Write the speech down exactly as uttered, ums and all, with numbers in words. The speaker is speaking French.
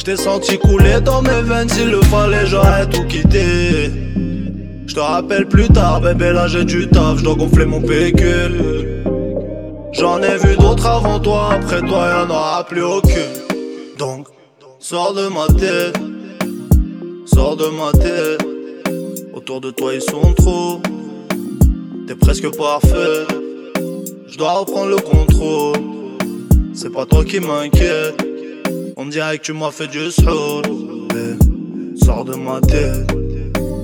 t'ai senti couler dans mes veines, s'il le fallait j'aurais tout quitté. J'te rappelle plus tard, bébé là j'ai du taf, j'dois gonfler mon véhicule. J'en ai vu d'autres avant toi, après toi y'en aura plus aucune. Donc, sors de ma tête, sors de ma tête. Autour de toi ils sont trop, t'es presque parfait. J'dois reprendre le contrôle, c'est pas toi qui m'inquiète. On dirait que tu m'as fait du soul. Sors de ma tête.